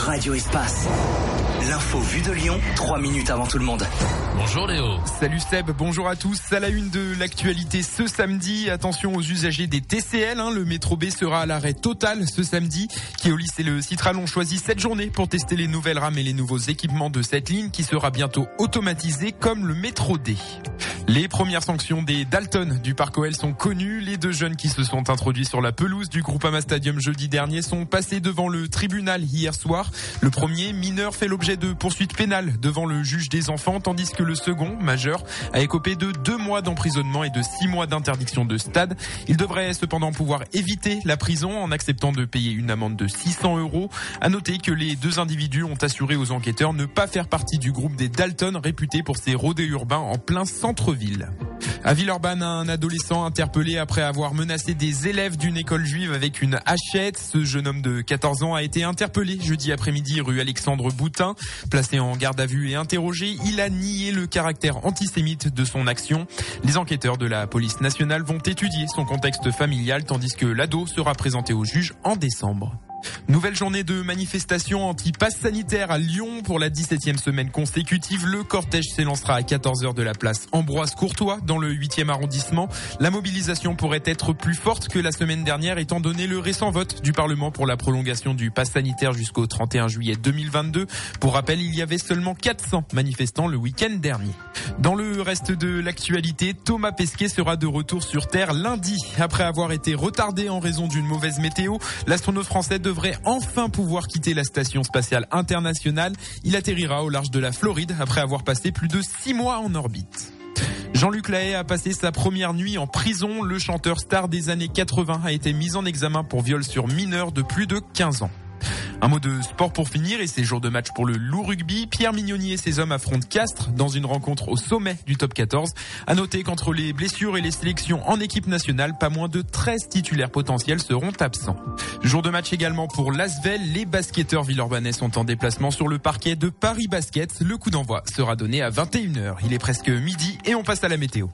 Radio Espace. L'info vue de Lyon, 3 minutes avant tout le monde. Bonjour Léo. Salut Seb, bonjour à tous. À la une de l'actualité ce samedi, attention aux usagers des TCL. Le métro B sera à l'arrêt total ce samedi. Keolis et le Citral ont choisi cette journée pour tester les nouvelles rames et les nouveaux équipements de cette ligne qui sera bientôt automatisée comme le métro D. Les premières sanctions des Dalton du Parc OL sont connues. Les deux jeunes qui se sont introduits sur la pelouse du Groupama Stadium jeudi dernier sont passés devant le tribunal hier soir. Le premier, mineur, fait l'objet de poursuites pénales devant le juge des enfants, tandis que le second, majeur, a écopé de 2 mois d'emprisonnement et de 6 mois d'interdiction de stade. Il devrait cependant pouvoir éviter la prison en acceptant de payer une amende de 600 €. À noter que les deux individus ont assuré aux enquêteurs ne pas faire partie du groupe des Dalton, réputé pour ses rodéos urbains en plein centre-ville. À Villeurbanne, un adolescent interpellé après avoir menacé des élèves d'une école juive avec une hachette. Ce jeune homme de 14 ans a été interpellé jeudi après-midi rue Alexandre Boutin. Placé en garde à vue et interrogé, il a nié le caractère antisémite de son action. Les enquêteurs de la police nationale vont étudier son contexte familial tandis que l'ado sera présenté au juge en décembre. Nouvelle journée de manifestation anti-pass sanitaire à Lyon pour la 17e semaine consécutive. Le cortège s'élancera à 14h de la place Ambroise Courtois dans le 8e arrondissement. La mobilisation pourrait être plus forte que la semaine dernière étant donné le récent vote du Parlement pour la prolongation du pass sanitaire jusqu'au 31 juillet 2022. Pour rappel, il y avait seulement 400 manifestants le week-end dernier. Dans le reste de l'actualité, Thomas Pesquet sera de retour sur Terre lundi. Après avoir été retardé en raison d'une mauvaise météo, l'astronaute français devrait enfin pouvoir quitter la station spatiale internationale. Il atterrira au large de la Floride après avoir passé plus de 6 mois en orbite. Jean-Luc Lahaye a passé sa première nuit en prison. Le chanteur star des années 80 a été mis en examen pour viol sur mineur de plus de 15 ans. Un mot de sport pour finir et c'est jour de match pour le loup rugby. Pierre Mignoni et ses hommes affrontent Castres dans une rencontre au sommet du top 14. À noter qu'entre les blessures et les sélections en équipe nationale, pas moins de 13 titulaires potentiels seront absents. Jour de match également pour l'Asvel. Les basketteurs villeurbanais sont en déplacement sur le parquet de Paris Basket. Le coup d'envoi sera donné à 21h. Il est presque midi et on passe à la météo.